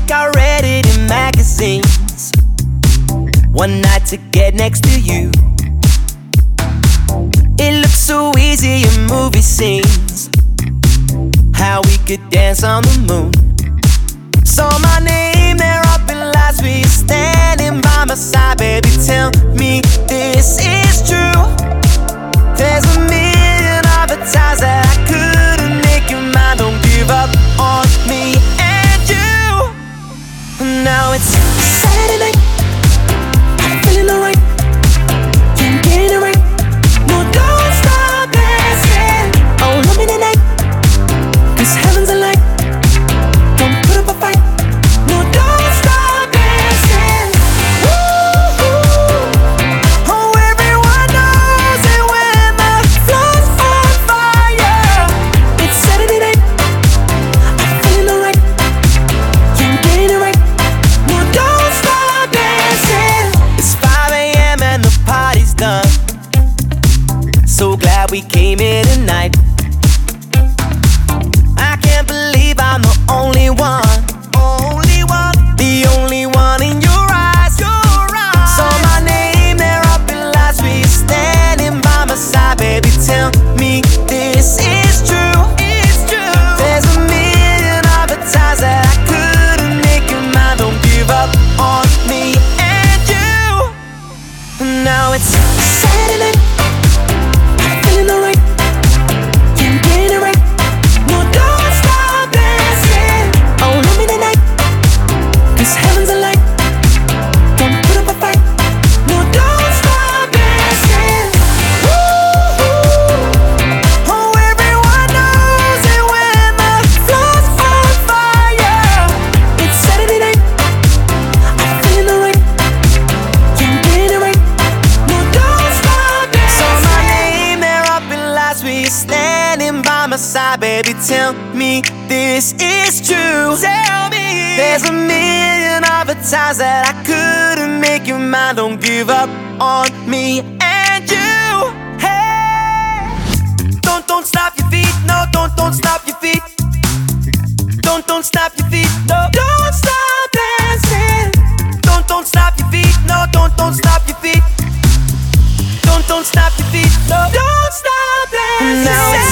like I read it in magazines. One night to get next to you. It looks so easy in movie scenes, how we could dance on the moon. Saw my name there up in lights, we standing by my side. Baby, tell me this is true. There's a million other times that I couldn't make you mine. Don't give up on me and you. Now it's Saturday night, I'm feeling alright. Can't get it right. No, don't stop dancing. Oh, love me tonight, 'cause heaven's a light. Don't put up a fight. No, don't stop dancing. Woo-hoo. Oh, everyone knows it when the floor's on fire. It's Saturday night, I'm feeling alright. Can't get it right. No, don't stop dancing. It's 5 a.m. and the party's done. So glad we came here tonight. I can't believe I'm the only one. The only one in your eyes. Saw my name there up in lights, we standing by my side. Baby, tell me this is true. There's a million other times that I couldn't make you mine. Don't give up on me and you. Now it's Saturday night, I'm feeling alright. Can't get it right. No, don't stop dancing. Oh, love me tonight, 'cause heaven's a light. Don't put up a fight. No, don't stop dancing. Woo-hoo. Oh, everyone knows it when the floor's on fire. It's Saturday night, I'm feeling alright. Can't get it right. No, don't stop dancing. Saw my name there up in lights, we standing by my side. Baby, tell me this is true. Tell me there's a million other times that I couldn't make you mine. Don't give up on me and you. Hey, don't stop your feet. No, don't stop your feet. Don't stop your feet. No, don't stop dancing. Don't stop your feet. No, don't stop your feet. Don't stop your feet. No, don't stop dancing. Now it's